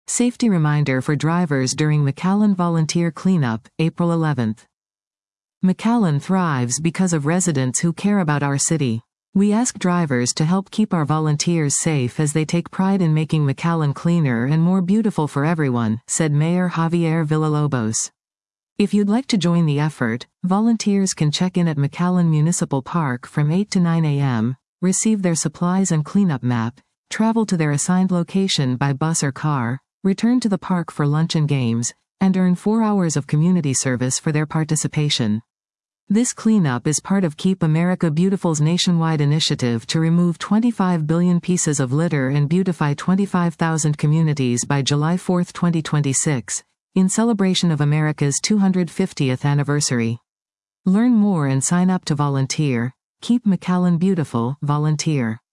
Safety reminder for drivers during McAllen Volunteer Cleanup, April 11th. McAllen thrives because of residents who care about our city. We ask drivers to help keep our volunteers safe as they take pride in making McAllen cleaner and more beautiful for everyone, said Mayor Javier Villalobos. If you'd like to join the effort, volunteers can check in at McAllen Municipal Park from 8 to 9 a.m., receive their supplies and cleanup map, travel to their assigned location by bus or car, return to the park for lunch and games, and earn 4 hours of community service for their participation. This cleanup is part of Keep America Beautiful's nationwide initiative to remove 25 billion pieces of litter and beautify 25,000 communities by July 4, 2026, in celebration of America's 250th anniversary. Learn more and sign up to volunteer. Keep McAllen Beautiful, volunteer.